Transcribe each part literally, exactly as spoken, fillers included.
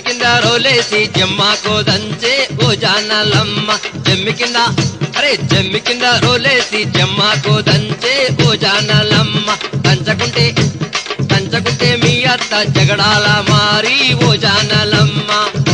కింద రోలేసి జమ్మాకు దంచే ఓ జానలమ్మ జమ్మి కింద అరే జమ్మి కింద రోలేసి జమ్మాకు దంచే ఓ జానలమ్మ దంచకుంటే దంచకుంటే మీ అత్త జగడాల మారి ఓ జానలమ్మ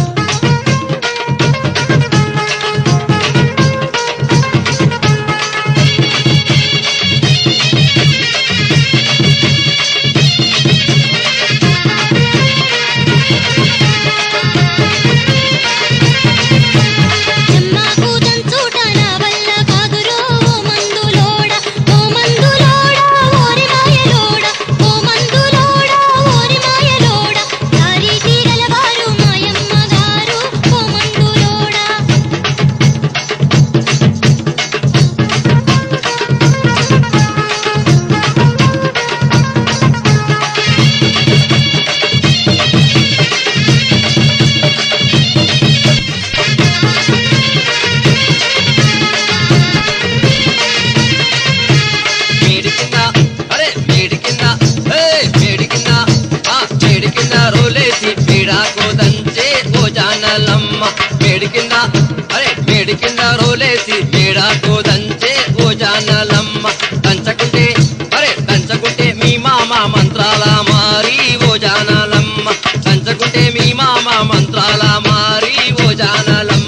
మేడి కింద అరే మేడి కింద రోలేసి మేడాకు దంచే ఓ జానలమ్మ దంచకుంటే అరే దంచకుంటే మీ మామ మంత్రాల మారి ఓ జానలమ్మ దంచకుంటే మీ మామ మంత్రాల మారి ఓ జానలమ్మ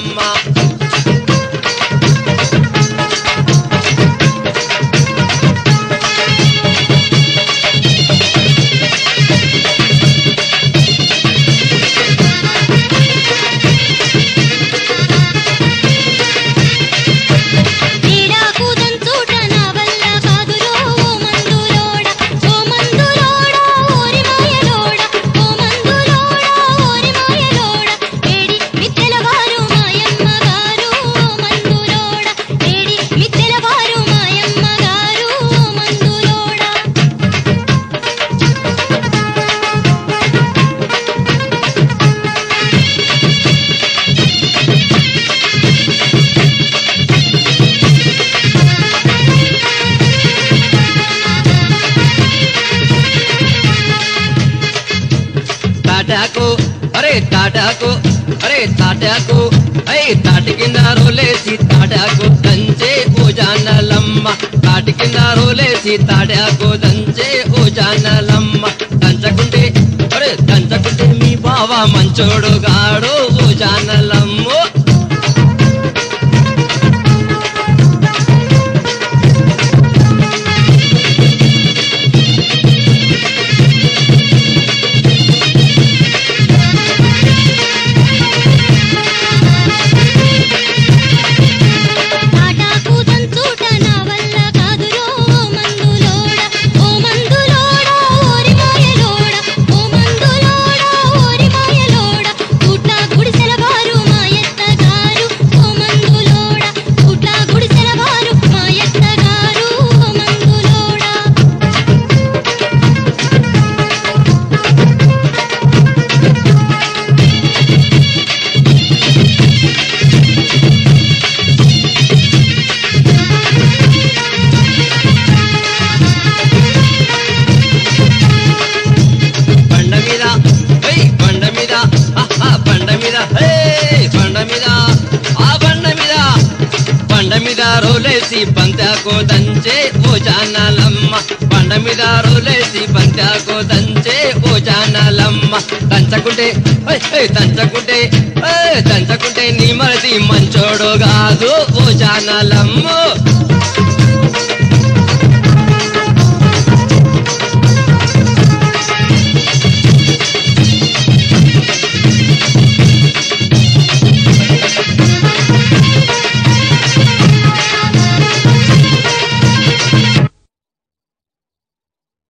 తాటాకు అరే తాటాకు అరే తాటాకు అయ్యి తాటి కింద రోలేసి తాటాకు దంచే ఓ జానలమ్మ తాటి కింద రోలేసి తాటాకు దంచే ఓ జానలమ్మ దంచకుంటే అరే దంచకుంటే మీ బావ మంచోడు గాడు ఓ జానలమ్మ బండ మీద రోలేసి బంతాకు దంచే ఓ జానలమ్మ బండ మీద రోలేసి బంతాకు దంచే ఓ జానలమ్మ దంచకుంటే దంచకుంటే దంచకుంటే నీ మరిది మంచోడు కాదు ఓ జానలమ్మ